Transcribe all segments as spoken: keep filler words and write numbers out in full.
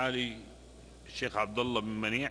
معالي الشيخ عبد الله بن منيع.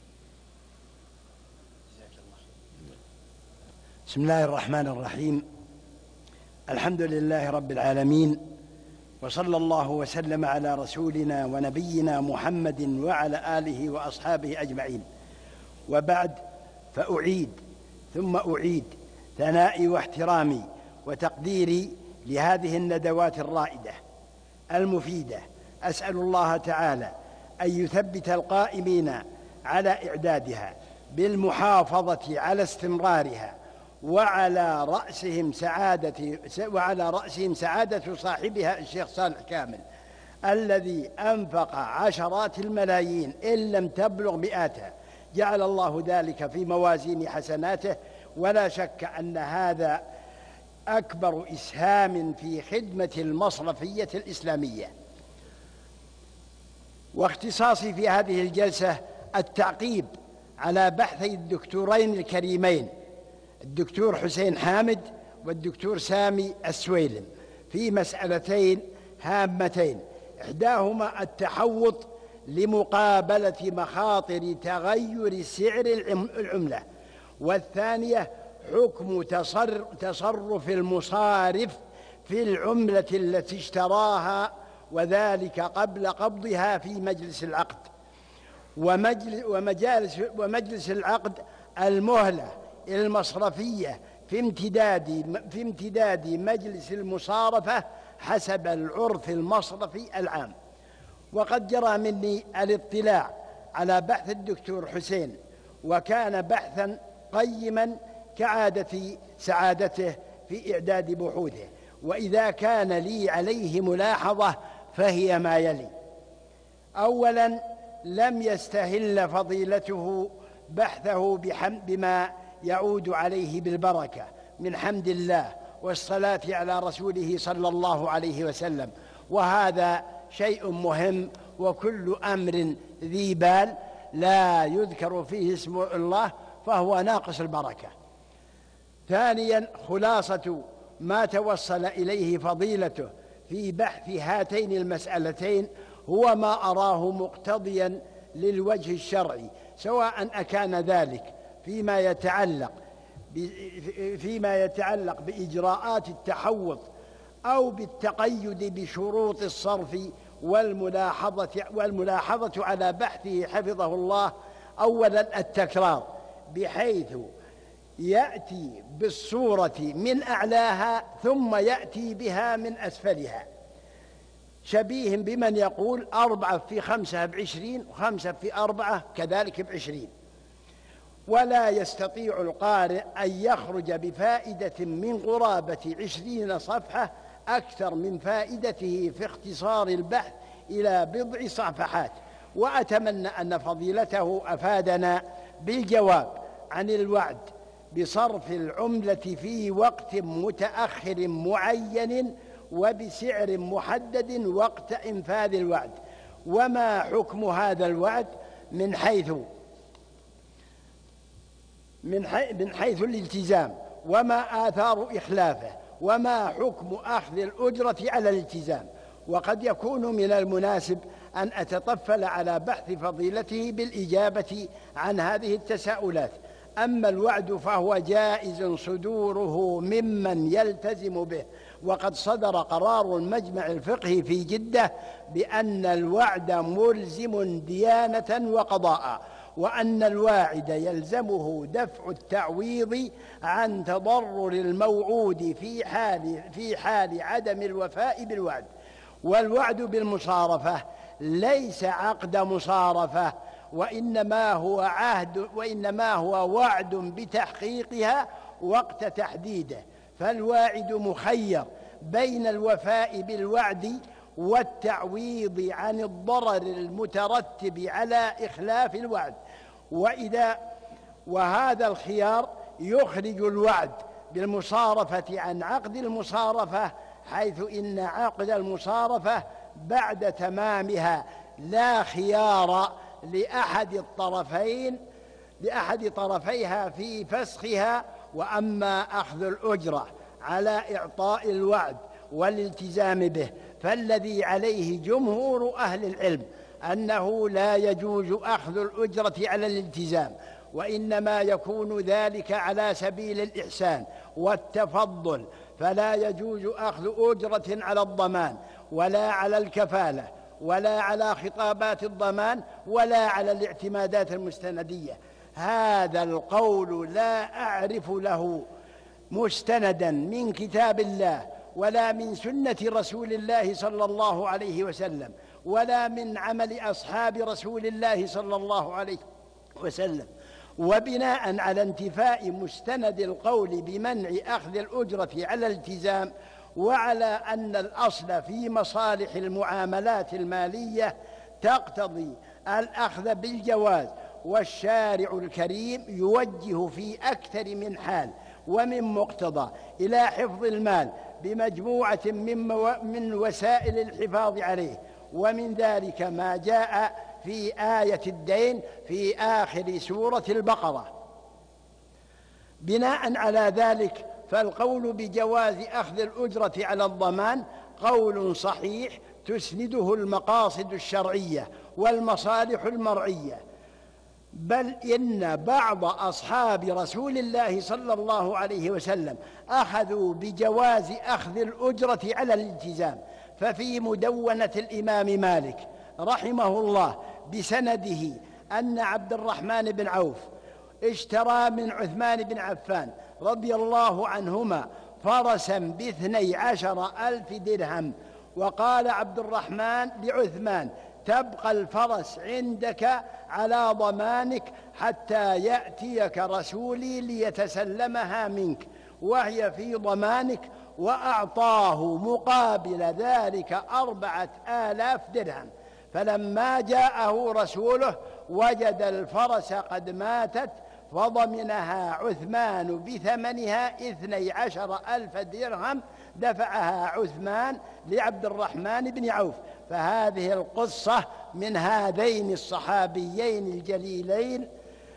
بسم الله الرحمن الرحيم. الحمد لله رب العالمين، وصلى الله وسلم على رسولنا ونبينا محمد وعلى آله وأصحابه أجمعين. وبعد، فأعيد ثم أعيد ثنائي واحترامي وتقديري لهذه الندوات الرائدة المفيدة. أسأل الله تعالى أن يثبت القائمين على إعدادها بالمحافظة على استمرارها، وعلى رأسهم سعادة وعلى رأسهم سعادة صاحبها الشيخ صالح كامل، الذي أنفق عشرات الملايين إن لم تبلغ مئاتها. جعل الله ذلك في موازين حسناته، ولا شك أن هذا أكبر إسهام في خدمة المصرفية الإسلامية. واختصاصي في هذه الجلسة التعقيب على بحثي الدكتورين الكريمين، الدكتور حسين حامد والدكتور سامي السويلم، في مسألتين هامتين. إحداهما التحوط لمقابلة مخاطر تغير سعر العملة، والثانية حكم تصرف المصارف في العملة التي اشتراها، وذلك قبل قبضها في مجلس العقد. ومجلس, ومجلس العقد المهلة المصرفية في امتداد, في امتداد مجلس المصارفة حسب العرف المصرفي العام. وقد جرى مني الاطلاع على بحث الدكتور حسين، وكان بحثا قيما كعادة سعادته في إعداد بحوثه. وإذا كان لي عليه ملاحظة فهي ما يلي: أولا، لم يستهل فضيلته بحثه بما يعود عليه بالبركة من حمد الله والصلاة على رسوله صلى الله عليه وسلم، وهذا شيء مهم. وكل أمر ذي بال لا يذكر فيه اسم الله فهو ناقص البركة. ثانيا، خلاصة ما توصل إليه فضيلته في بحث هاتين المسألتين هو ما أراه مقتضيا للوجه الشرعي، سواء أكان ذلك فيما يتعلق فيما يتعلق بإجراءات التحوط أو بالتقيد بشروط الصرف والملاحظة والملاحظة على بحثه حفظه الله. أولا، التكرار، بحيث يأتي بالصورة من أعلاها ثم يأتي بها من أسفلها، شبيه بمن يقول أربعة في خمسة بعشرين وخمسة في أربعة كذلك بعشرين. ولا يستطيع القارئ أن يخرج بفائدة من قرابة عشرين صفحة أكثر من فائدته في اختصار البحث إلى بضع صفحات. وأتمنى أن فضيلته أفادنا بالجواب عن الوعد بصرف العملة في وقت متأخر معين وبسعر محدد وقت إنفاذ الوعد، وما حكم هذا الوعد من حيث من حيث الالتزام، وما آثار إخلافه، وما حكم أخذ الأجرة على الالتزام. وقد يكون من المناسب أن أتطفل على بحث فضيلته بالإجابة عن هذه التساؤلات. أما الوعد فهو جائز صدوره ممن يلتزم به، وقد صدر قرار المجمع الفقهي في جدة بأن الوعد ملزم ديانة وقضاء، وأن الواعد يلزمه دفع التعويض عن تضرر الموعود في حال في حال عدم الوفاء بالوعد. والوعد بالمصارفة ليس عقد مصارفة، وإنما هو عهد وإنما هو وعد بتحقيقها وقت تحديده. فالواعد مخير بين الوفاء بالوعد والتعويض عن الضرر المترتب على إخلاف الوعد. وإذا وهذا الخيار يخرج الوعد بالمصارفة عن عقد المصارفة، حيث إن عقد المصارفة بعد تمامها لا خيار لأحد الطرفين لأحد طرفيها في فسخها. وأما أخذ الأجرة على إعطاء الوعد والالتزام به فالذي عليه جمهور أهل العلم أنه لا يجوز أخذ الأجرة على الالتزام، وإنما يكون ذلك على سبيل الإحسان والتفضل، فلا يجوز أخذ أجرة على الضمان ولا على الكفالة ولا على خطابات الضمان ولا على الاعتمادات المستندية. هذا القول لا أعرف له مستندا من كتاب الله ولا من سنة رسول الله صلى الله عليه وسلم ولا من عمل أصحاب رسول الله صلى الله عليه وسلم. وبناء على انتفاء مستند القول بمنع أخذ الأجرة على الالتزام، وعلى أن الأصل في مصالح المعاملات المالية تقتضي الأخذ بالجواز، والشارع الكريم يوجه في أكثر من حال ومن مقتضى إلى حفظ المال بمجموعة من, مو... من وسائل الحفاظ عليه، ومن ذلك ما جاء في آية الدين في آخر سورة البقرة. بناء على ذلك فالقول بجواز أخذ الأجرة على الضمان قول صحيح تسنده المقاصد الشرعية والمصالح المرعية، بل إن بعض أصحاب رسول الله صلى الله عليه وسلم أخذوا بجواز أخذ الأجرة على الالتزام. ففي مدونة الإمام مالك رحمه الله بسنده أن عبد الرحمن بن عوف اشترى من عثمان بن عفان رضي الله عنهما فرسا باثني عشر ألف درهم، وقال عبد الرحمن لعثمان: تبقى الفرس عندك على ضمانك حتى يأتيك رسولي ليتسلمها منك، وهي في ضمانك، وأعطاه مقابل ذلك أربعة آلاف درهم. فلما جاءه رسوله وجد الفرس قد ماتت، فضمنها عثمان بثمنها اثني عشر ألف درهم، دفعها عثمان لعبد الرحمن بن عوف. فهذه القصة من هذين الصحابيين الجليلين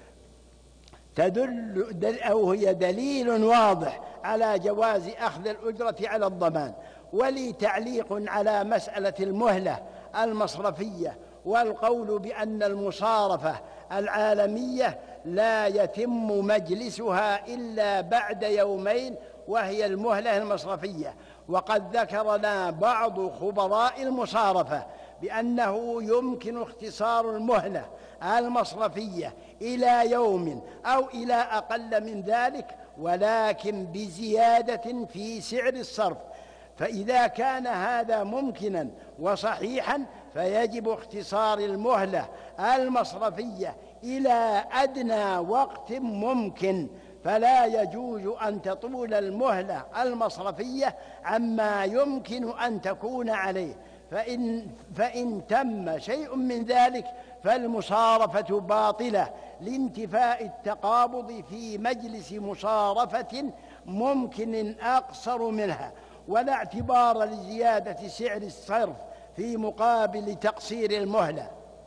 تدل أو هي دليل واضح على جواز أخذ الأجرة على الضمان. ولي تعليق على مسألة المهلة المصرفية والقول بأن المصارفة العالمية لا يتم مجلسها إلا بعد يومين، وهي المهلة المصرفية. وقد ذكر لنا بعض خبراء المصارفة بأنه يمكن اختصار المهلة المصرفية إلى يوم أو إلى أقل من ذلك، ولكن بزيادة في سعر الصرف. فإذا كان هذا ممكنا وصحيحا فيجب اختصار المهلة المصرفية إلى أدنى وقت ممكن، فلا يجوز أن تطول المهلة المصرفية عما يمكن أن تكون عليه. فإن, فإن تم شيء من ذلك فالمصارفة باطلة لانتفاء التقابض في مجلس مصارفة ممكن أقصر منها، ولا اعتبار لزيادة سعر الصرف في مقابل تقصير المهلة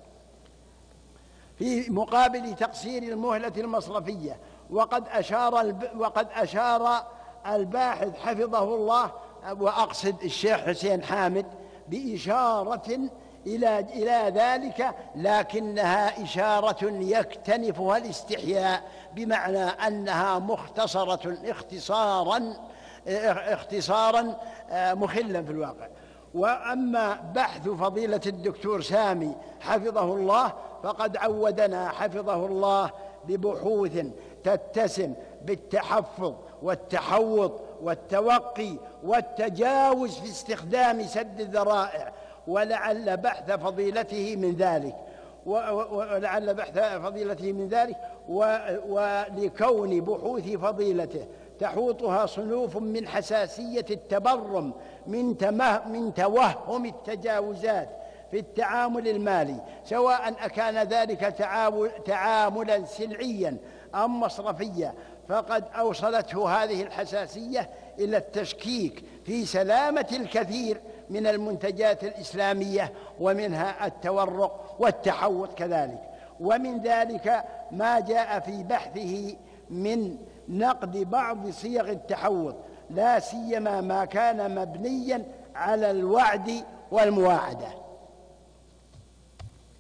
في مقابل تقصير المهلة المصرفية. وقد أشار وقد أشار الباحث حفظه الله، وأقصد الشيخ حسين حامد، بإشارة إلى إلى ذلك، لكنها إشارة يكتنفها الاستحياء، بمعنى أنها مختصرة اختصارا اختصارا مخلا في الواقع. وأما بحث فضيلة الدكتور سامي حفظه الله فقد عودنا حفظه الله ببحوث تتسم بالتحفظ والتحوط والتوقي والتجاوز في استخدام سد الذرائع، ولعل بحث فضيلته من ذلك ولعل بحث فضيلته من ذلك ولكون بحوث فضيلته تحوطها صنوف من حساسية التبرم من من توهم التجاوزات في التعامل المالي، سواء أكان ذلك تعاملا سلعيا أم مصرفيا، فقد أوصلته هذه الحساسية إلى التشكيك في سلامة الكثير من المنتجات الإسلامية، ومنها التورق والتحوط كذلك. ومن ذلك ما جاء في بحثه من نقد بعض صيغ التحوط، لا سيما ما كان مبنيا على الوعد والمواعدة.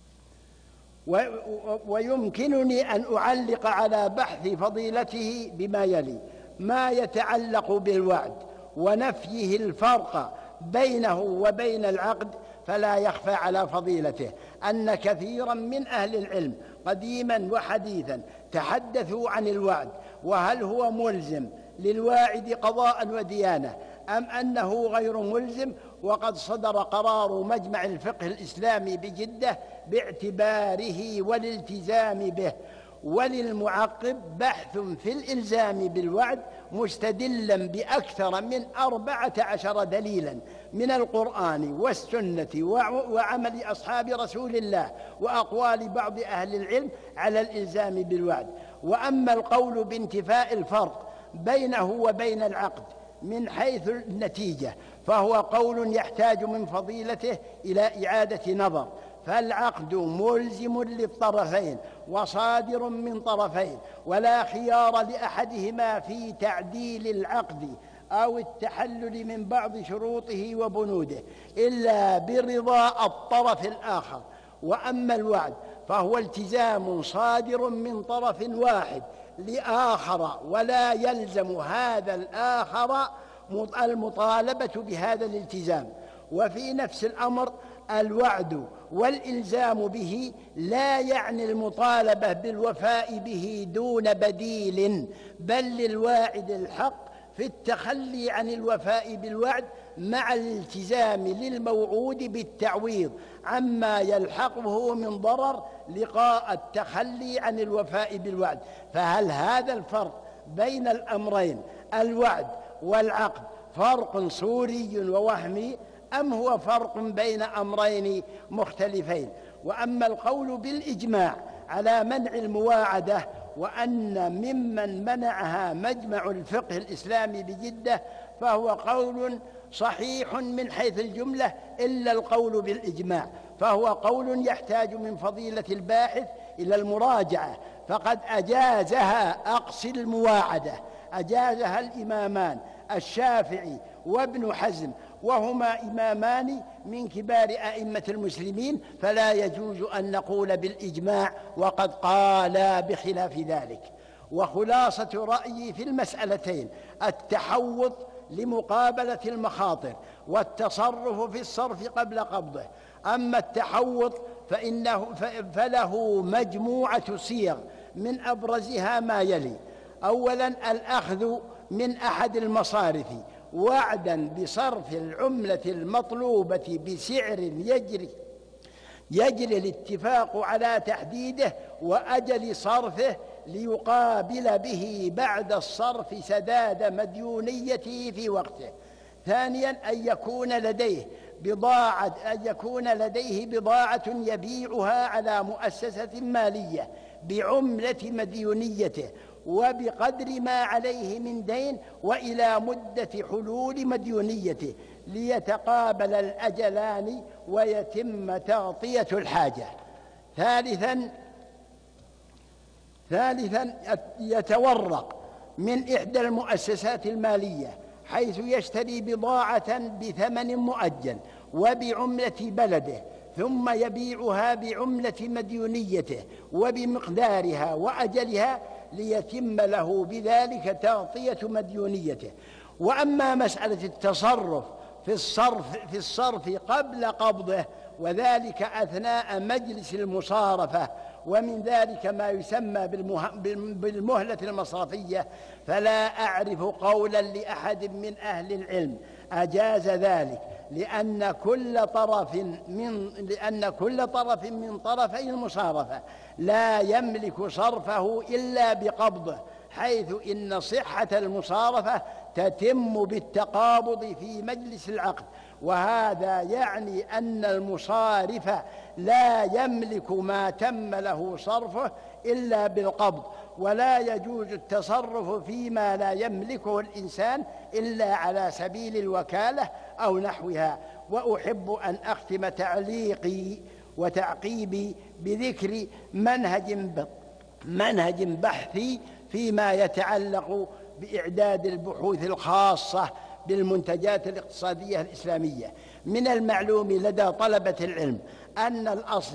ويمكنني أن أعلق على بحث فضيلته بما يلي: ما يتعلق بالوعد ونفيه الفرق بينه وبين العقد، فلا يخفى على فضيلته أن كثيرا من أهل العلم قديما وحديثا تحدثوا عن الوعد، وهل هو ملزم للواعد قضاء وديانة أم أنه غير ملزم. وقد صدر قرار مجمع الفقه الإسلامي بجدة باعتباره والالتزام به. وللمعقب بحث في الإلزام بالوعد مستدلا بأكثر من أربعة عشر دليلا من القرآن والسنة وعمل أصحاب رسول الله وأقوال بعض أهل العلم على الإلزام بالوعد. وأما القول بانتفاء الفرق بينه وبين العقد من حيث النتيجة فهو قول يحتاج من فضيلته إلى إعادة نظر، فالعقد ملزم للطرفين وصادر من طرفين، ولا خيار لأحدهما في تعديل العقد أو التحلل من بعض شروطه وبنوده إلا برضا الطرف الآخر. وأما الوعد فهو التزام صادر من طرف واحد لآخر، ولا يلزم هذا الآخر المطالبة بهذا الالتزام. وفي نفس الأمر الوعد والإلزام به لا يعني المطالبة بالوفاء به دون بديل، بل للواعد الحق في التخلي عن الوفاء بالوعد مع الالتزام للموعود بالتعويض عما يلحقه من ضرر لقاء التخلي عن الوفاء بالوعد. فهل هذا الفرق بين الأمرين الوعد والعقد فرق صوري ووهمي، أم هو فرق بين أمرين مختلفين؟ وأما القول بالإجماع على منع المواعدة وأن ممن منعها مجمع الفقه الإسلامي بجدة فهو قول صحيح من حيث الجملة، إلا القول بالإجماع فهو قول يحتاج من فضيلة الباحث إلى المراجعة، فقد أجازها أقصي المواعدة أجازها الإمامان الشافعي وابن حزم، وهما إمامان من كبار أئمة المسلمين، فلا يجوز أن نقول بالإجماع وقد قالا بخلاف ذلك. وخلاصة رأيي في المسألتين التحوط لمقابلة المخاطر والتصرف في الصرف قبل قبضه. أما التحوط فإنه فله مجموعة صيغ من أبرزها ما يلي: أولا الأخذ من أحد المصارف وعدا بصرف العملة المطلوبة بسعر يجري يجري الاتفاق على تحديده وأجل صرفه ليقابل به بعد الصرف سداد مديونيته في وقته. ثانيا أن يكون لديه بضاعة أن يكون لديه بضاعة يبيعها على مؤسسة مالية بعملة مديونيته وبقدر ما عليه من دين وإلى مدة حلول مديونيته ليتقابل الأجلان ويتم تغطية الحاجة. ثالثا ثالثا يتورق من إحدى المؤسسات المالية حيث يشتري بضاعة بثمن مؤجل وبعملة بلده، ثم يبيعها بعملة مديونيته وبمقدارها وأجلها ليتم له بذلك تغطية مديونيته. وأما مسألة التصرف في الصرف في الصرف قبل قبضه وذلك أثناء مجلس المصارفة، ومن ذلك ما يسمى بالمهلة المصرفية، فلا أعرف قولا لأحد من أهل العلم أجاز ذلك، لأن كل طرف من لأن كل طرف من طرفي المصارفة لا يملك صرفه إلا بقبضه، حيث إن صحة المصارفة تتم بالتقابض في مجلس العقد، وهذا يعني أن المصارف لا يملك ما تم له صرفه إلا بالقبض، ولا يجوز التصرف فيما لا يملكه الإنسان إلا على سبيل الوكالة أو نحوها. وأحب أن أختم تعليقي وتعقيبي بذكر منهج منهج بحثي فيما يتعلق بإعداد البحوث الخاصة بالمنتجات الاقتصادية الإسلامية. من المعلوم لدى طلبة العلم أن الأصل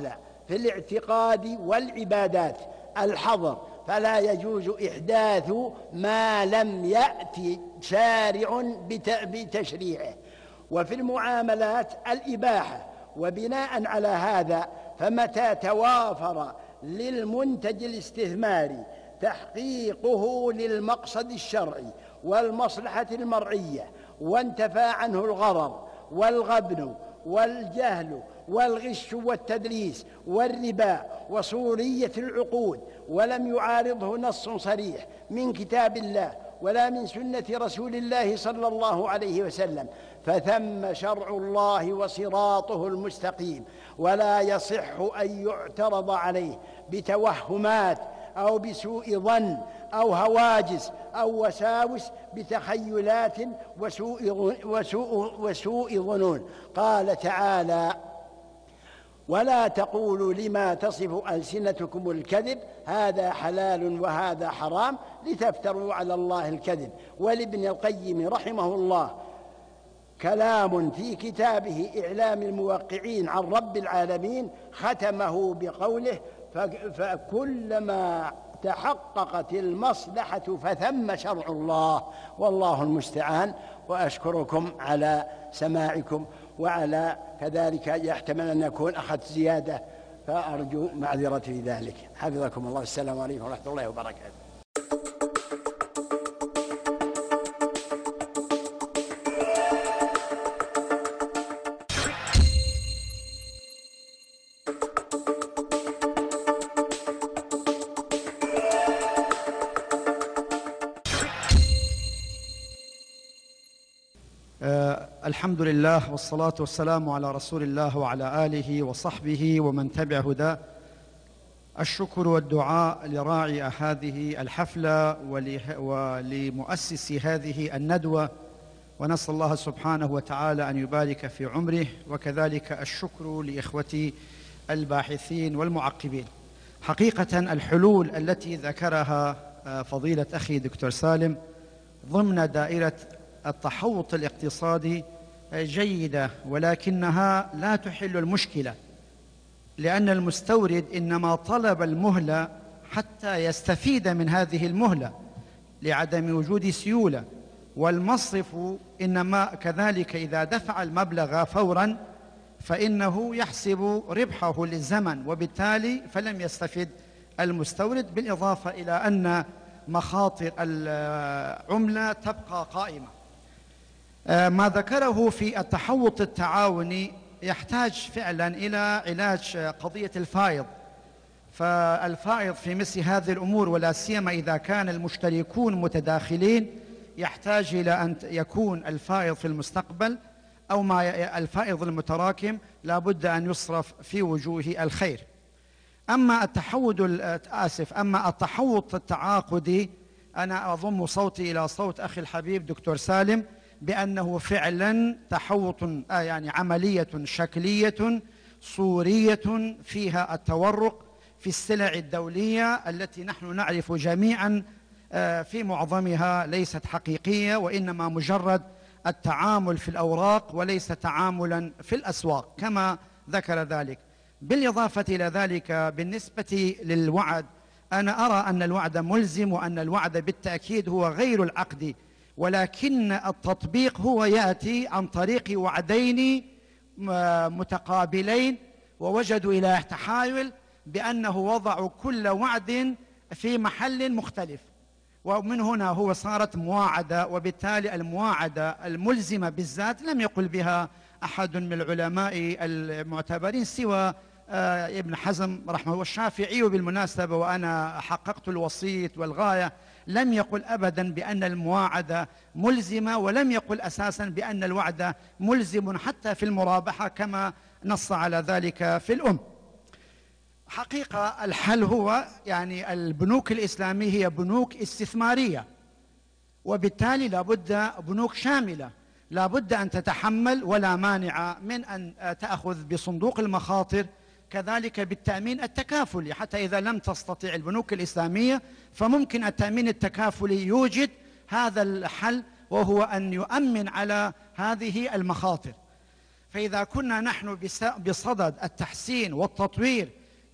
في الاعتقاد والعبادات الحظر، فلا يجوز إحداث ما لم يأتي شارع بتشريعه. وفي المعاملات الإباحة. وبناء على هذا فمتى توافر للمنتج الاستثماري تحقيقه للمقصد الشرعي والمصلحة المرعية وانتفى عنه الغرر والغبن والجهل والغش والتدليس والربا وصورية العقود، ولم يعارضه نص صريح من كتاب الله ولا من سنة رسول الله صلى الله عليه وسلم، فثم شرع الله وصراطه المستقيم، ولا يصح أن يعترض عليه بتوهمات أو بسوء ظن أو هواجس أو وساوس بتخيلات وسوء, وسوء, وسوء ظنون. قال تعالى: ولا تقولوا لما تصف ألسنتكم الكذب هذا حلال وهذا حرام لتفتروا على الله الكذب. ولابن القيم رحمه الله كلام في كتابه إعلام الموقعين عن رب العالمين ختمه بقوله: فكلما تحققت المصلحة فثم شرع الله، والله المستعان. وأشكركم على سماعكم، وعلى كذلك يحتمل أن يكون أخذت زيادة، فأرجو معذرة في ذلك. حفظكم الله. السلام عليكم ورحمة الله وبركاته. الحمد لله والصلاة والسلام على رسول الله وعلى آله وصحبه ومن تبع هداه. الشكر والدعاء لراعي هذه الحفلة ولمؤسس هذه الندوة، ونسأل الله سبحانه وتعالى أن يبارك في عمره، وكذلك الشكر لإخوتي الباحثين والمعقبين. حقيقة الحلول التي ذكرها فضيلة أخي دكتور سالم ضمن دائرة التحوط الاقتصادي جيدة، ولكنها لا تحل المشكلة، لأن المستورد إنما طلب المهلة حتى يستفيد من هذه المهلة لعدم وجود سيولة، والمصرف إنما كذلك إذا دفع المبلغ فوراً فإنه يحسب ربحه للزمن، وبالتالي فلم يستفد المستورد، بالإضافة إلى أن مخاطر العملة تبقى قائمة. ما ذكره في التحوط التعاوني يحتاج فعلا إلى علاج قضية الفائض. فالفائض في مثل هذه الأمور، ولا سيما إذا كان المشتركون متداخلين، يحتاج إلى أن يكون الفائض في المستقبل أو ما الفائض المتراكم لابد أن يصرف في وجوه الخير. أما التحوط آسف أما التحوط التعاقدي، أنا أضم صوتي إلى صوت أخي الحبيب دكتور سالم بأنه فعلا تحوط آه يعني عملية شكلية صورية فيها التورق في السلع الدولية التي نحن نعرف جميعا آه في معظمها ليست حقيقية، وإنما مجرد التعامل في الأوراق وليس تعاملا في الأسواق كما ذكر ذلك. بالإضافة إلى ذلك بالنسبة للوعد، أنا أرى أن الوعد ملزم، وأن الوعد بالتأكيد هو غير العقد، ولكن التطبيق هو يأتي عن طريق وعدين متقابلين، ووجدوا إلى تحايل بأنه وضعوا كل وعد في محل مختلف، ومن هنا هو صارت مواعدة. وبالتالي المواعدة الملزمة بالذات لم يقل بها أحد من العلماء المعتبرين سوى ابن حزم رحمه الله، والشافعي بالمناسبة، وأنا حققت الوسيط والغاية، لم يقل أبدا بأن المواعدة ملزمة، ولم يقل أساسا بأن الوعد ملزم حتى في المرابحة كما نص على ذلك في الأم. حقيقة الحل هو يعني البنوك الإسلامية هي بنوك استثمارية، وبالتالي لابد بنوك شاملة، لابد أن تتحمل ولا مانع من أن تأخذ بصندوق المخاطر، كذلك بالتأمين التكافلي، حتى إذا لم تستطيع البنوك الإسلامية فممكن التأمين التكافلي يوجد هذا الحل، وهو أن يؤمن على هذه المخاطر. فإذا كنا نحن بصدد التحسين والتطوير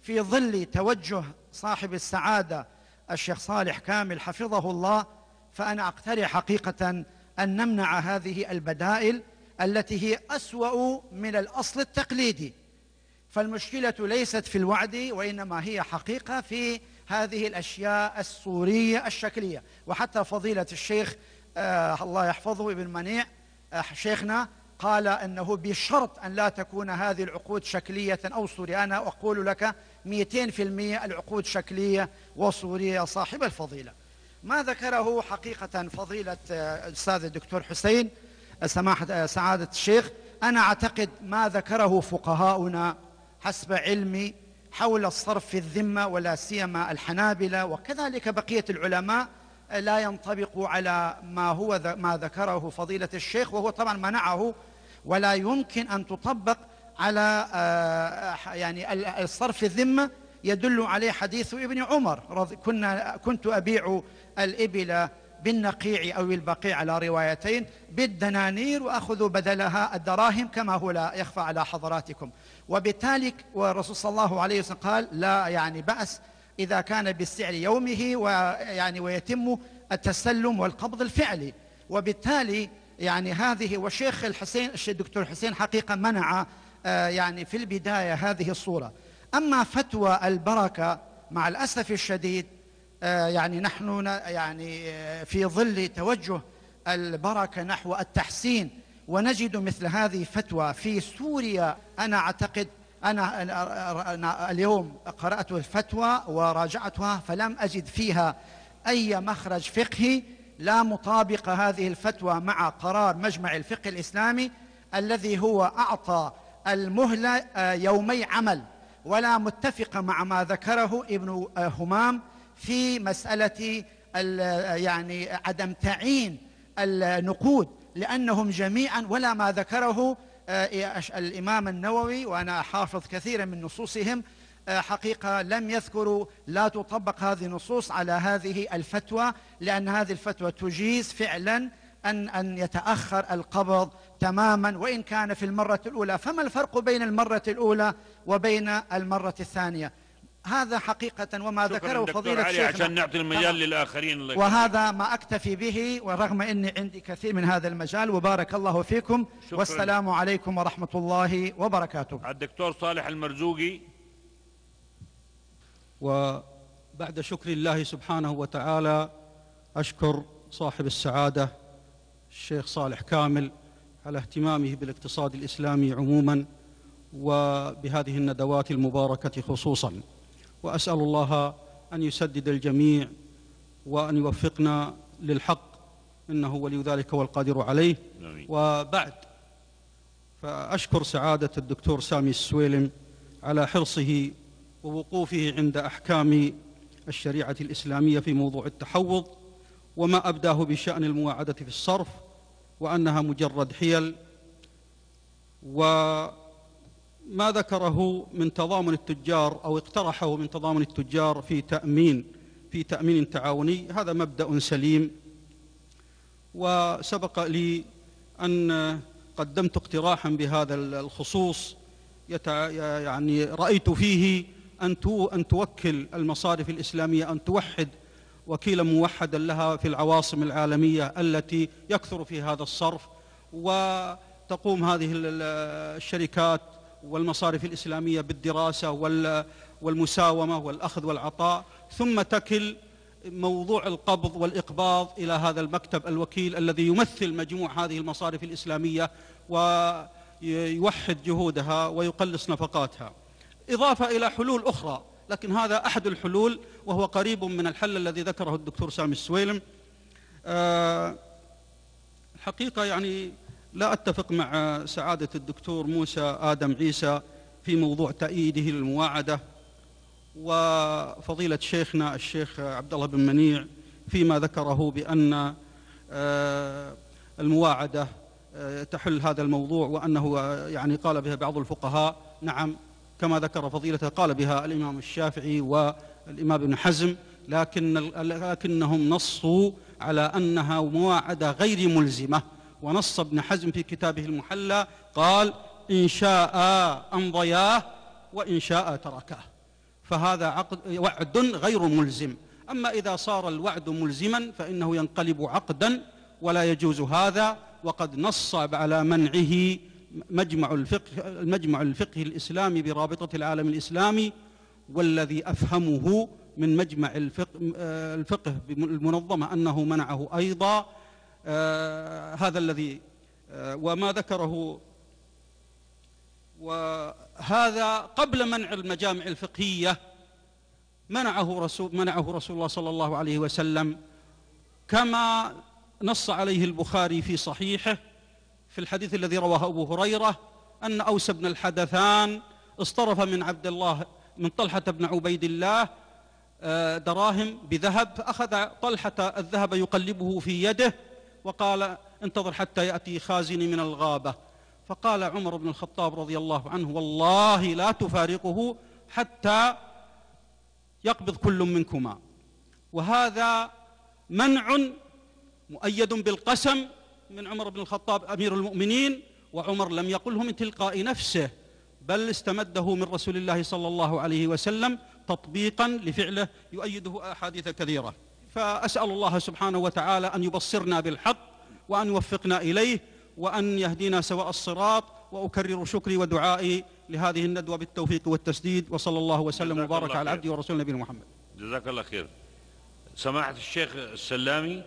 في ظل توجه صاحب السعادة الشيخ صالح كامل حفظه الله، فأنا أقترح حقيقة أن نمنع هذه البدائل التي هي أسوأ من الأصل التقليدي. فالمشكلة ليست في الوعد، وإنما هي حقيقة في هذه الأشياء الصورية الشكلية. وحتى فضيلة الشيخ آه الله يحفظه ابن منيع آه شيخنا قال أنه بشرط أن لا تكون هذه العقود شكلية أو صورية. أنا أقول لك مئتين في المئة العقود شكلية وصورية صاحب الفضيلة. ما ذكره حقيقة فضيلة الأستاذ الدكتور حسين سماحة سعادة الشيخ، أنا أعتقد ما ذكره فقهاؤنا حسب علمي حول الصرف في الذمة، ولا سيما الحنابلة وكذلك بقية العلماء، لا ينطبق على ما هو ما ذكره فضيلة الشيخ، وهو طبعا منعه، ولا يمكن أن تطبق على يعني الصرف في الذمة. يدل عليه حديث ابن عمر، كنا كنت أبيع الإبل بالنقيع أو البقيع على روايتين بالدنانير وأخذ بدلها الدراهم، كما هو لا يخفى على حضراتكم. وبالتالي والرسول صلى الله عليه وسلم قال لا يعني بأس إذا كان بالسعر يومه ويعني ويتم التسلم والقبض الفعلي. وبالتالي يعني هذه، والشيخ الحسين الدكتور حسين حقيقة منع يعني في البداية هذه الصورة. أما فتوى البركة مع الأسف الشديد يعني نحن يعني في ظل توجه البركة نحو التحسين، ونجد مثل هذه فتوى في سوريا. أنا أعتقد أنا اليوم قرأت الفتوى وراجعتها فلم أجد فيها أي مخرج فقهي لا مطابق هذه الفتوى مع قرار مجمع الفقه الإسلامي الذي هو أعطى المهلة يومي عمل، ولا متفق مع ما ذكره ابن همام في مسألة يعني عدم تعيين النقود، لأنهم جميعا ولا ما ذكره الإمام النووي، وأنا حافظ كثيرا من نصوصهم حقيقة لم يذكروا لا تطبق هذه النصوص على هذه الفتوى، لأن هذه الفتوى تجيز فعلا أن أن يتأخر القبض تماما وإن كان في المرة الأولى. فما الفرق بين المرة الأولى وبين المرة الثانية؟ هذا حقيقة وما ذكره فضيلة الشيخ عشان نعطي المجال للآخرين. الله وهذا ما أكتفي به، ورغم أني عندي كثير من هذا المجال. وبارك الله فيكم، شكرا. والسلام عليكم ورحمة الله وبركاته. الدكتور صالح المرزوقي. وبعد شكر الله سبحانه وتعالى أشكر صاحب السعادة الشيخ صالح كامل على اهتمامه بالاقتصاد الإسلامي عموما وبهذه الندوات المباركة خصوصا، وأسأل الله أن يسدد الجميع وأن يوفقنا للحق، إنه ولي ذلك والقادر عليه. وبعد فأشكر سعادة الدكتور سامي السويلم على حرصه ووقوفه عند أحكام الشريعة الإسلامية في موضوع التحوض، وما أبداه بشأن المواعدة في الصرف وأنها مجرد حيل، وما ذكره من تضامن التجار أو اقترحه من تضامن التجار في تأمين في تأمين تعاوني. هذا مبدأ سليم، وسبق لي أن قدمت اقتراحا بهذا الخصوص، يعني رأيت فيه أن أن توكل المصارف الإسلامية أن توحد وكيلا موحدا لها في العواصم العالمية التي يكثر في هذا الصرف، وتقوم هذه الشركات والمصارف الإسلامية بالدراسة والمساومة والأخذ والعطاء، ثم تكل موضوع القبض والإقباض إلى هذا المكتب الوكيل الذي يمثل مجموع هذه المصارف الإسلامية ويوحد جهودها ويقلص نفقاتها، إضافة إلى حلول أخرى، لكن هذا أحد الحلول وهو قريب من الحل الذي ذكره الدكتور سامي السويلم. أه الحقيقة يعني لا أتفق مع سعادة الدكتور موسى آدم عيسى في موضوع تأييده للمواعدة، وفضيلة شيخنا الشيخ عبد الله بن منيع فيما ذكره بأن أه المواعدة أه تحل هذا الموضوع، وأنه يعني قال بها بعض الفقهاء. نعم، كما ذكر فضيلته قال بها الإمام الشافعي والإمام ابن حزم، لكن لكنهم نصوا على أنها مواعدة غير ملزمة. ونص ابن حزم في كتابه المحلى قال إن شاء أمضياه وإن شاء تركاه. فهذا عقد وعد غير ملزم. أما إذا صار الوعد ملزما فإنه ينقلب عقدا ولا يجوز هذا، وقد نص على منعه مجمع الفقه المجمع الفقهي الإسلامي برابطة العالم الإسلامي، والذي أفهمه من مجمع الفقه, الفقه المنظمة أنه منعه أيضا. آه هذا الذي آه وما ذكره، وهذا قبل منع المجامع الفقهية منعه رسول, منعه رسول الله صلى الله عليه وسلم، كما نص عليه البخاري في صحيحه في الحديث الذي رواه أبو هريرة أن أوس بن الحدثان اصطرف من عبد الله من طلحة بن عبيد الله دراهم بذهب، فأخذ طلحة الذهب يقلبه في يده وقال انتظر حتى يأتي خازني من الغابة. فقال عمر بن الخطاب رضي الله عنه والله لا تفارقه حتى يقبض كل منكما. وهذا منع مؤيد بالقسم من عمر بن الخطاب أمير المؤمنين، وعمر لم يقله من تلقاء نفسه بل استمده من رسول الله صلى الله عليه وسلم تطبيقا لفعله يؤيده أحاديث كثيرة. فأسأل الله سبحانه وتعالى أن يبصرنا بالحق وأن يوفقنا إليه وأن يهدينا سواء الصراط. وأكرر شكري ودعائي لهذه الندوة بالتوفيق والتسديد، وصلى الله وسلم وبارك على عبده ورسوله نبينا محمد. جزاك الله خير. سماحة الشيخ السلامي.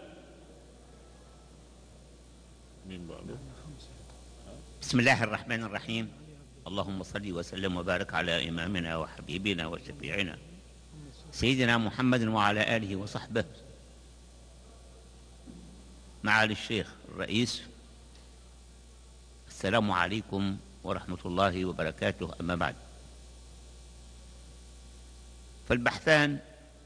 بسم الله الرحمن الرحيم. اللهم صل وسلم وبارك على إمامنا وحبيبنا وشفيعنا سيدنا محمد وعلى آله وصحبه. معالي الشيخ الرئيس، السلام عليكم ورحمة الله وبركاته. أما بعد، فالبحثان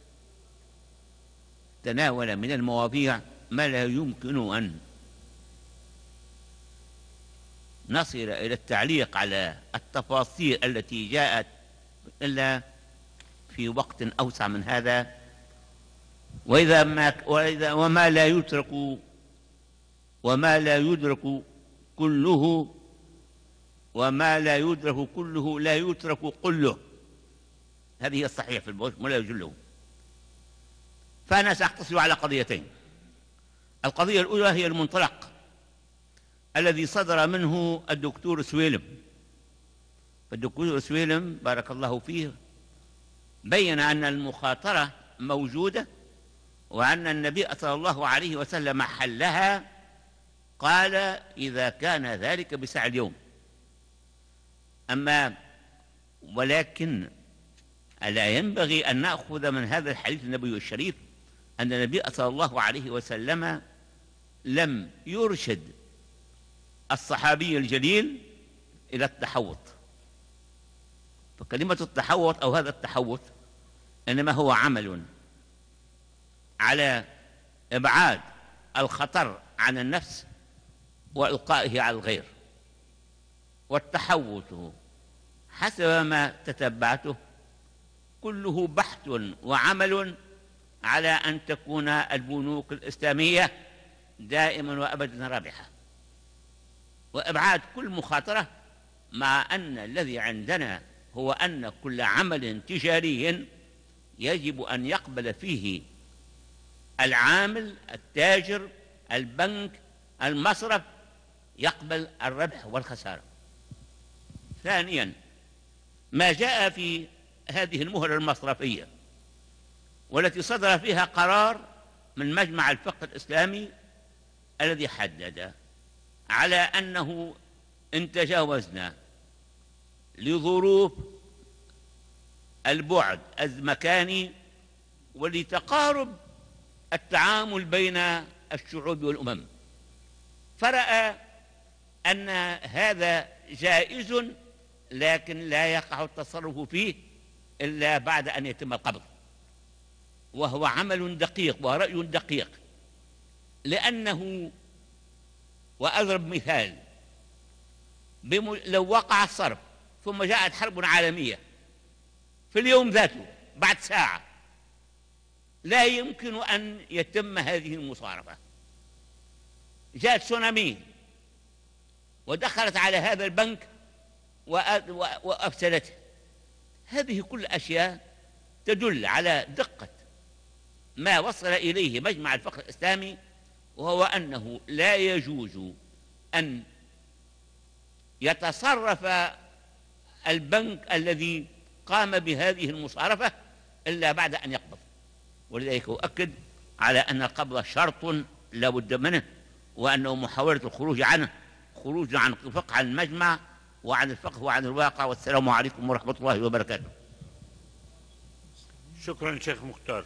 تناول من المواضيع ما لا يمكن أن نصل إلى التعليق على التفاصيل التي جاءت إلا في وقت أوسع من هذا. وإذا ما وإذا وما لا يترك وما لا يدرك كله وما لا يدرك كله لا يترك كله. هذه هي الصحيح في البوش ولا يجله. فأنا سأقتصر على قضيتين. القضية الأولى هي المنطلق الذي صدر منه الدكتور سويلم. فالدكتور سويلم بارك الله فيه بين أن المخاطرة موجودة وأن النبي صلى الله عليه وسلم حلها، قال إذا كان ذلك بساع اليوم. أما ولكن ألا ينبغي أن نأخذ من هذا الحديث النبوي الشريف أن النبي صلى الله عليه وسلم لم يرشد الصحابي الجليل إلى التحوط. فكلمة التحوط أو هذا التحوط إنما هو عمل على إبعاد الخطر عن النفس وإلقائه على الغير. والتحوط حسب ما تتبعته كله بحث وعمل على أن تكون البنوك الإسلامية دائما وأبدا رابحة، وإبعاد كل مخاطرة، مع أن الذي عندنا هو أن كل عمل تجاري يجب أن يقبل فيه العامل التاجر البنك المصرف يقبل الربح والخسارة. ثانيا، ما جاء في هذه المهلة المصرفية والتي صدر فيها قرار من مجمع الفقه الإسلامي الذي حدد على أنه إن تجاوزنا لظروف البعد المكاني ولتقارب التعامل بين الشعوب والأمم، فرأى أن هذا جائز لكن لا يقع التصرف فيه إلا بعد أن يتم القبض. وهو عمل دقيق ورأي دقيق، لأنه وأضرب مثال، لو وقع الصرف ثم جاءت حرب عالمية في اليوم ذاته بعد ساعة لا يمكن أن يتم هذه المصارفة. جاءت تسونامي ودخلت على هذا البنك وأفسدته. هذه كل أشياء تدل على دقة ما وصل إليه مجمع الفقه الإسلامي، وهو أنه لا يجوز أن يتصرف البنك الذي قام بهذه المصارفة إلا بعد أن يقبض. ولذلك أؤكد على أن القبض شرط لا بد منه، وأنه محاولة الخروج عنه خروج عن الفقه عن المجمع وعن الفقه وعن الواقع. والسلام عليكم ورحمة الله وبركاته. شكرا شيخ مختار.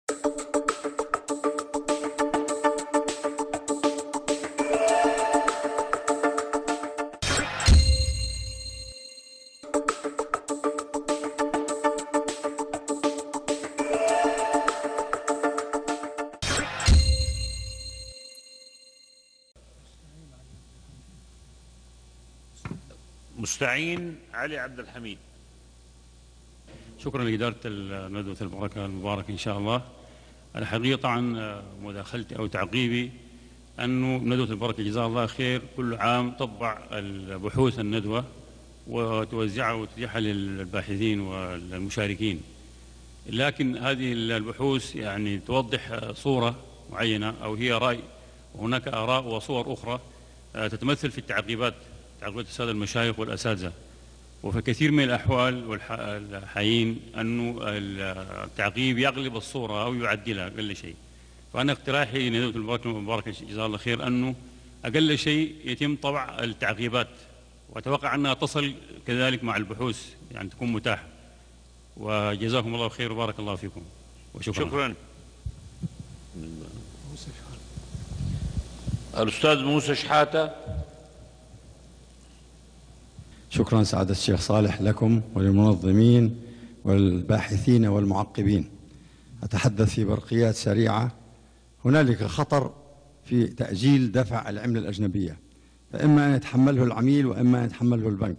مستعين علي عبد الحميد. شكرا لإدارة الندوة المباركة المباركة إن شاء الله. أنا حقيقة طبعا مداخلتي أو تعقيبي أنه ندوة المباركة جزاها الله خير كل عام تطبع البحوث الندوة وتوزعها وتتيحها للباحثين والمشاركين، لكن هذه البحوث يعني توضح صورة معينة أو هي رأي، وهناك آراء وصور أخرى تتمثل في التعقيبات تعقيبات السادة المشايخ والأساتذة. وفي كثير من الأحوال والحيين أنه التعقيب يغلب الصورة أو يعدلها أقل شيء. فأنا اقتراحي لندوة المباركة جزاها الله خير أنه أقل شيء يتم طبع التعقيبات، وأتوقع أنها تصل كذلك مع البحوث يعني تكون متاحة. وجزاكم الله خير وبارك الله فيكم وشكرا. شكرا. الأستاذ موسى شحاتة. شكرا سعادة الشيخ صالح لكم وللمنظمين والباحثين والمعقبين. أتحدث في برقيات سريعة. هنالك خطر في تأجيل دفع العملة الأجنبية، فإما أن يتحمله العميل وإما أن يتحمله البنك.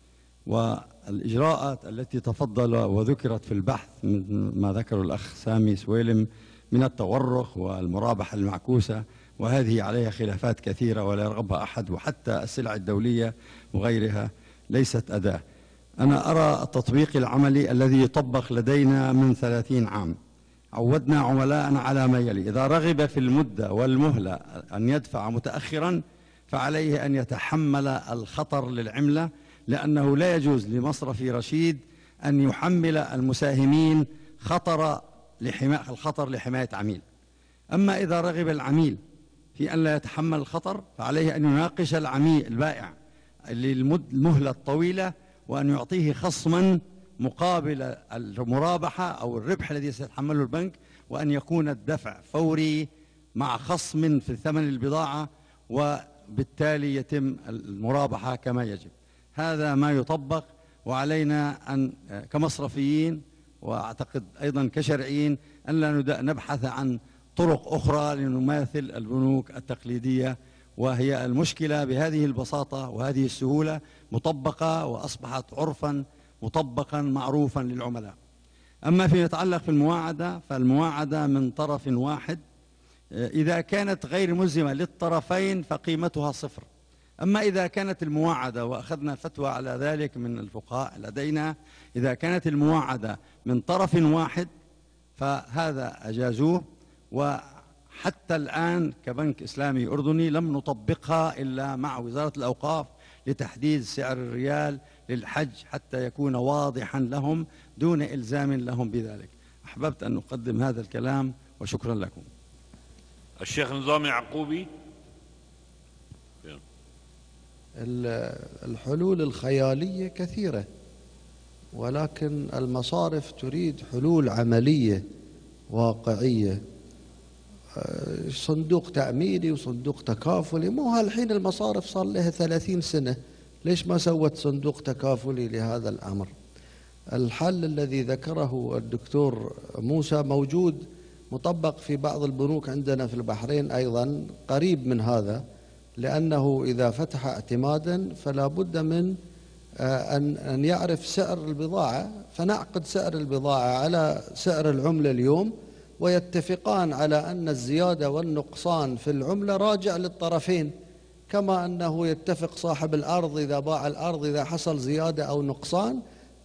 والإجراءات التي تفضل وذكرت في البحث من ما ذكره الأخ سامي سويلم من التورق والمرابحة المعكوسة، وهذه عليها خلافات كثيرة ولا يرغبها أحد، وحتى السلع الدولية وغيرها ليست أداة. أنا أرى التطبيق العملي الذي يطبق لدينا من ثلاثين عام. عودنا عملاءنا على ما يلي: إذا رغب في المدة والمهلة أن يدفع متأخرا فعليه أن يتحمل الخطر للعملة، لأنه لا يجوز لمصرفي رشيد أن يحمل المساهمين خطر لحماية الخطر لحماية عميل. أما إذا رغب العميل في أن لا يتحمل الخطر فعليه أن يناقش العميل البائع للمهلة الطويلة وأن يعطيه خصما مقابل المرابحة أو الربح الذي سيتحمله البنك، وأن يكون الدفع فوري مع خصم في ثمن البضاعة، وبالتالي يتم المرابحة كما يجب. هذا ما يطبق، وعلينا أن كمصرفيين وأعتقد أيضا كشرعيين أن لا نبحث عن طرق أخرى لنماثل البنوك التقليدية، وهي المشكلة بهذه البساطة وهذه السهولة مطبقة وأصبحت عرفا مطبقا معروفا للعملاء. أما فيما يتعلق في المواعدة، فالمواعدة من طرف واحد إذا كانت غير ملزمة للطرفين فقيمتها صفر. أما إذا كانت المواعدة، وأخذنا فتوى على ذلك من الفقهاء لدينا، إذا كانت المواعدة من طرف واحد فهذا أجازوه، وحتى الآن كبنك إسلامي أردني لم نطبقها إلا مع وزارة الأوقاف لتحديد سعر الريال للحج حتى يكون واضحا لهم دون إلزام لهم بذلك. أحببت أن أقدم هذا الكلام وشكرا لكم. الشيخ نظام يعقوبي. الحلول الخيالية كثيرة، ولكن المصارف تريد حلول عملية واقعية. صندوق تأميني وصندوق تكافلي، مو هالحين المصارف صار لها ثلاثين سنة، ليش ما سوت صندوق تكافلي لهذا الأمر؟ الحل الذي ذكره الدكتور موسى موجود مطبق في بعض البنوك عندنا في البحرين أيضا قريب من هذا، لأنه إذا فتح اعتمادا فلا بد من أن أن يعرف سعر البضاعة، فنعقد سعر البضاعة على سعر العملة اليوم، ويتفقان على أن الزيادة والنقصان في العملة راجع للطرفين، كما أنه يتفق صاحب الأرض إذا باع الأرض إذا حصل زيادة أو نقصان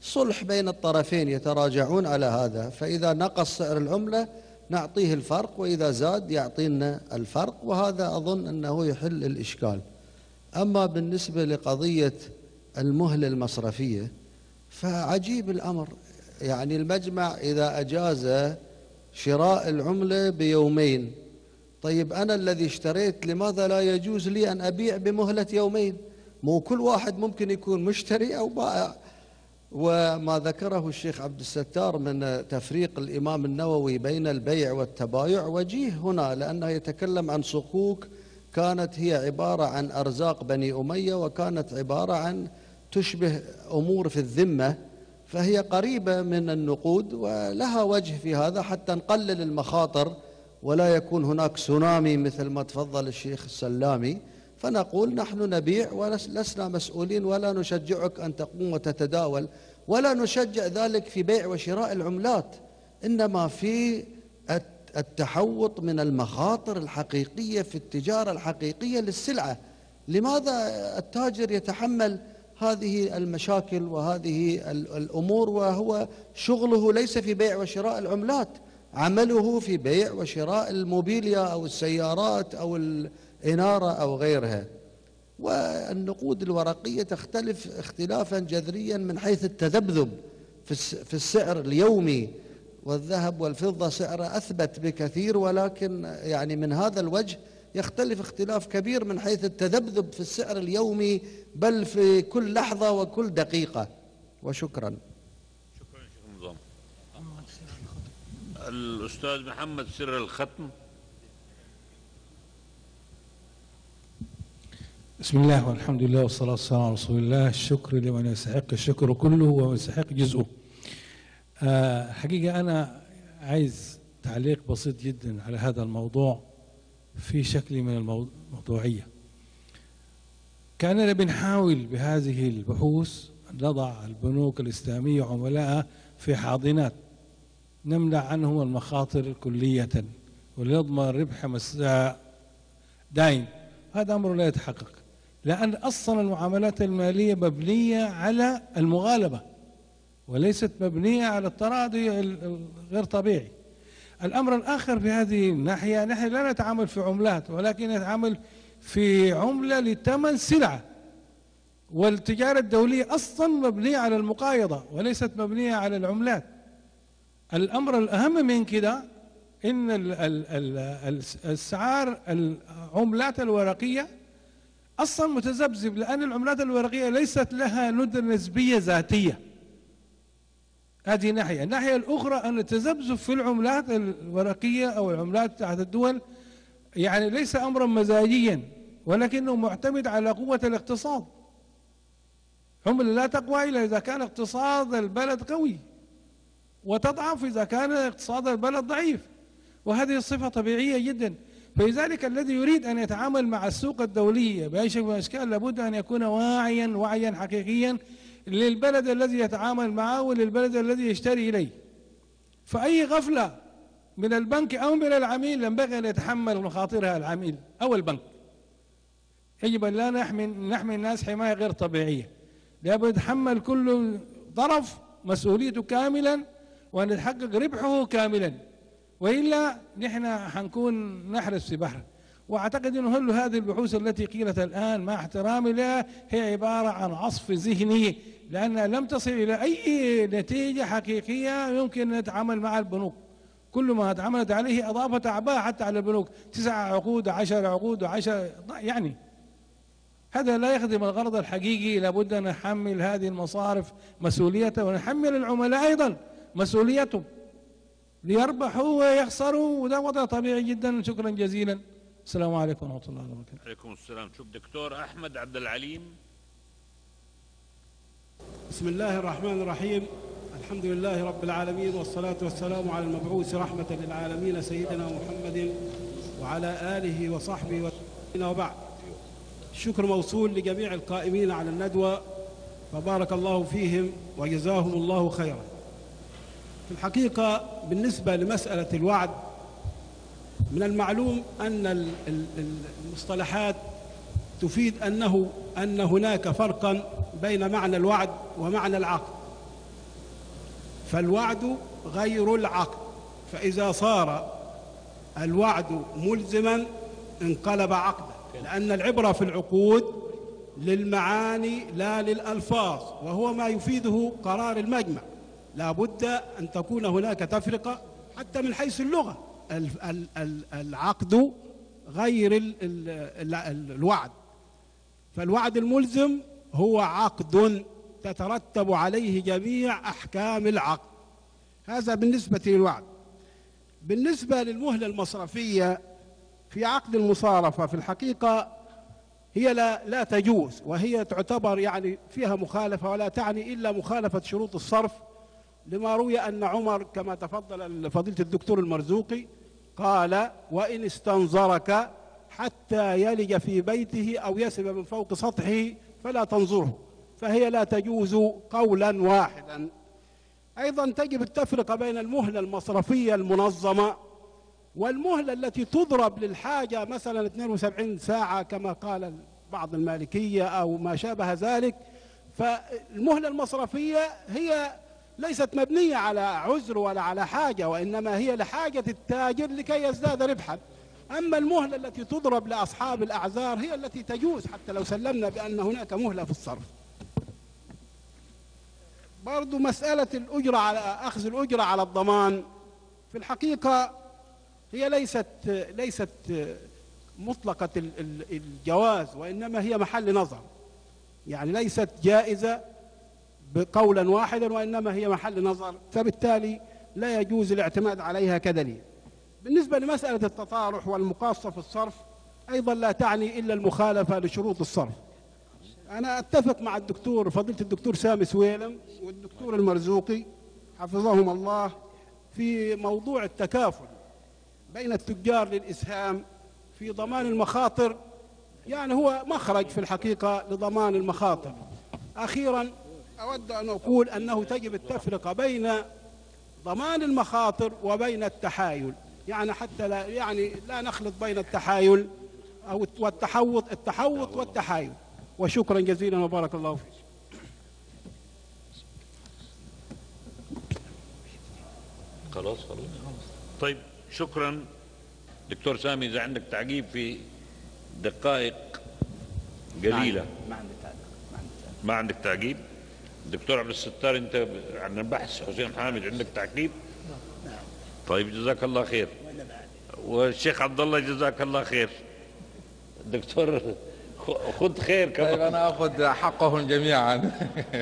صلح بين الطرفين يتراجعون على هذا، فإذا نقص سعر العملة نعطيه الفرق، وإذا زاد يعطينا الفرق، وهذا أظن أنه يحل الإشكال. أما بالنسبة لقضية المهلة المصرفية فعجيب الأمر، يعني المجمع إذا أجاز شراء العملة بيومين، طيب أنا الذي اشتريت لماذا لا يجوز لي أن أبيع بمهلة يومين؟ مو كل واحد ممكن يكون مشتري أو بائع. وما ذكره الشيخ عبد الستار من تفريق الإمام النووي بين البيع والتبايع وجيه هنا، لأنه يتكلم عن صكوك كانت هي عبارة عن أرزاق بني أمية، وكانت عبارة عن تشبه أمور في الذمة، فهي قريبة من النقود ولها وجه في هذا حتى نقلل المخاطر ولا يكون هناك سونامي مثل ما تفضل الشيخ السلامي. فنقول نحن نبيع ولسنا مسؤولين، ولا نشجعك أن تقوم وتتداول، ولا نشجع ذلك في بيع وشراء العملات، إنما في التحوط من المخاطر الحقيقية في التجارة الحقيقية للسلعة. لماذا التاجر يتحمل هذه المشاكل وهذه الأمور وهو شغله ليس في بيع وشراء العملات، عمله في بيع وشراء الموبيليا أو السيارات أو الإنارة أو غيرها؟ والنقود الورقية تختلف اختلافا جذريا من حيث التذبذب في السعر اليومي، والذهب والفضة سعره أثبت بكثير، ولكن يعني من هذا الوجه يختلف اختلاف كبير من حيث التذبذب في السعر اليومي، بل في كل لحظة وكل دقيقة. وشكرا. شكرا شيخ نظام. الأستاذ محمد سر الختم. بسم الله والحمد لله والصلاة والسلام على رسول الله. الشكر لمن يستحق الشكر كله ويستحق جزءه. أه حقيقة أنا عايز تعليق بسيط جدا على هذا الموضوع في شكل من الموضوعية. كأننا بنحاول بهذه البحوث نضع البنوك الإسلامية عملاء في حاضنات نمنع عنهم المخاطر كلية ولنضمن ربح مساء دائم. هذا أمر لا يتحقق، لأن أصلا المعاملات المالية مبنية على المغالبة وليست مبنية على التراضي الغير طبيعي. الأمر الآخر في هذه الناحية، نحن لا نتعامل في عملات ولكن نتعامل في عملة لثمن سلعة، والتجارة الدولية أصلا مبنية على المقايضة وليست مبنية على العملات. الأمر الأهم من كده إن الأسعار العملات الورقية أصلا متذبذب، لأن العملات الورقية ليست لها ندرة نسبية ذاتية. هذه ناحية. الناحية الأخرى أن التذبذب في العملات الورقية أو العملات تحت الدول يعني ليس أمرا مزاجيا، ولكنه معتمد على قوة الاقتصاد. عملة لا تقوى إلا إذا كان اقتصاد البلد قوي، وتضعف إذا كان اقتصاد البلد ضعيف، وهذه الصفة طبيعية جدا. فلذلك الذي يريد أن يتعامل مع السوق الدولية بأي شكل من الأشكال لابد أن يكون واعيا وعيا حقيقيا للبلد الذي يتعامل معه وللبلد الذي يشتري إليه. فأي غفلة من البنك أو من العميل ينبغي أن يتحمل مخاطرها العميل أو البنك. يجب أن لا نحمي نحمي الناس حماية غير طبيعية، لابد يتحمل كل طرف مسؤوليته كاملا وأن يتحقق ربحه كاملا، وإلا نحن حنكون نحرس في بحر. وأعتقد أنه هل هذه البحوث التي قيلت الآن مع احترامي لها هي عبارة عن عصف ذهني، لأنها لم تصل إلى أي نتيجة حقيقية يمكن أن نتعامل مع البنوك. كل ما اتعاملت عليه أضافت أعباء حتى على البنوك، تسع عقود عشر عقود وعشر، يعني هذا لا يخدم الغرض الحقيقي. لابد أن نحمل هذه المصارف مسؤوليتها، ونحمل العملاء أيضا مسؤوليتهم ليربحوا ويخسروا، وده وضع طبيعي جدا. شكرا جزيلا. السلام عليكم ورحمة الله وبركاته. عليكم السلام. شوف دكتور أحمد عبد العليم. بسم الله الرحمن الرحيم. الحمد لله رب العالمين، والصلاة والسلام على المبعوث رحمة للعالمين سيدنا محمد وعلى آله وصحبه وسلم، وبعد. الشكر موصول لجميع القائمين على الندوة، فبارك الله فيهم وجزاهم الله خيرا. في الحقيقة بالنسبة لمسألة الوعد، من المعلوم أن المصطلحات تفيد أنه أن هناك فرقا بين معنى الوعد ومعنى العقد. فالوعد غير العقد، فإذا صار الوعد ملزما انقلب عقدا، لأن العبرة في العقود للمعاني لا للألفاظ، وهو ما يفيده قرار المجمع. لا بد أن تكون هناك تفرقة حتى من حيث اللغة. العقد غير ال ال ال الوعد، فالوعد الملزم هو عقد تترتب عليه جميع أحكام العقد. هذا بالنسبة للوعد. بالنسبة للمهلة المصرفية في عقد المصارفة في الحقيقة هي لا, لا تجوز، وهي تعتبر يعني فيها مخالفة، ولا تعني إلا مخالفة شروط الصرف، لما روي أن عمر كما تفضل فضيلة الدكتور المرزوقي قال: وإن استنظرك حتى يلج في بيته أو يسب من فوق سطحه فلا تنظره، فهي لا تجوز قولا واحدا. أيضا تجب التفرقة بين المهلة المصرفية المنظمة والمهلة التي تضرب للحاجة، مثلا اثنين وسبعين ساعة كما قال بعض المالكية أو ما شابه ذلك. فالمهلة المصرفية هي ليست مبنية على عذر ولا على حاجة، وإنما هي لحاجة التاجر لكي يزداد ربحا. أما المهلة التي تضرب لأصحاب الأعذار هي التي تجوز حتى لو سلمنا بأن هناك مهلة في الصرف. برضو مسألة الأجرة على أخذ الأجرة على الضمان في الحقيقة هي ليست ليست مطلقة الجواز، وإنما هي محل نظر، يعني ليست جائزة بقولا واحدا، وإنما هي محل نظر، فبالتالي لا يجوز الاعتماد عليها كدليل. بالنسبة لمسألة التطارح والمقاصة في الصرف أيضا لا تعني إلا المخالفة لشروط الصرف. أنا أتفق مع الدكتور فضيلة الدكتور سامي سويلم والدكتور المرزوقي حفظهم الله في موضوع التكافل بين التجار للإسهام في ضمان المخاطر، يعني هو مخرج في الحقيقة لضمان المخاطر. أخيرا أود أن أقول أنه تجب التفرقة بين ضمان المخاطر وبين التحايل، يعني حتى لا يعني لا نخلط بين التحايل أو والتحوط التحوط والتحايل. وشكرا جزيلا وبارك الله فيك. خلاص خلاص طيب شكرا دكتور سامي. إذا عندك تعقيب في دقائق قليلة. ما عندي تعقيب. ما عندك تعقيب. دكتور عبد الستار أنت عن البحث حسين حامد عندك تعقيب؟ نعم. طيب جزاك الله خير. والشيخ عبد الله جزاك الله خير. دكتور خذ خير كمان. طيب أنا أخذ حقهم جميعا.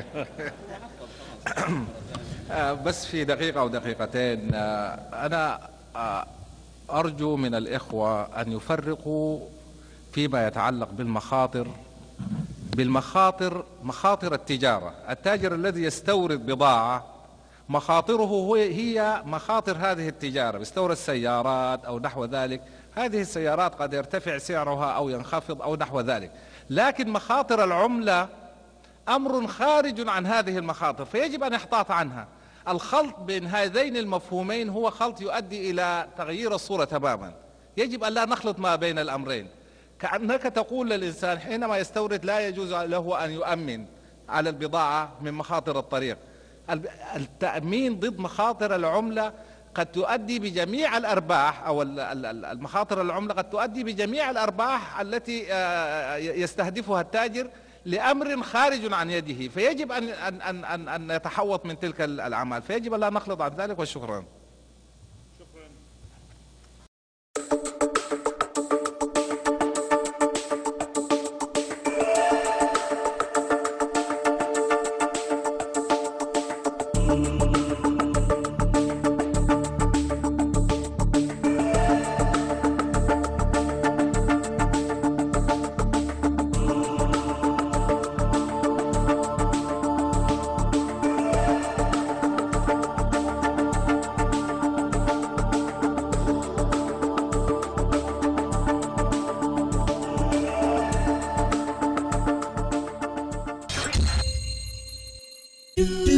بس في دقيقة أو دقيقتين، أنا أرجو من الإخوة أن يفرقوا فيما يتعلق بالمخاطر بالمخاطر مخاطر التجارة. التاجر الذي يستورد بضاعة مخاطره هي مخاطر هذه التجارة، بيستورد سيارات أو نحو ذلك، هذه السيارات قد يرتفع سعرها أو ينخفض أو نحو ذلك. لكن مخاطر العملة أمر خارج عن هذه المخاطر، فيجب أن يحتاط عنها. الخلط بين هذين المفهومين هو خلط يؤدي إلى تغيير الصورة تماما. يجب أن لا نخلط ما بين الأمرين. كأنك تقول للإنسان حينما يستورد لا يجوز له أن يؤمن على البضاعة من مخاطر الطريق. التأمين ضد مخاطر العملة قد تؤدي بجميع الأرباح، أو المخاطر العملة قد تؤدي بجميع الأرباح التي يستهدفها التاجر لأمر خارج عن يده، فيجب أن أن أن أن يتحوط من تلك الأعمال، فيجب أن لا نخلط عن ذلك. وشكرا. do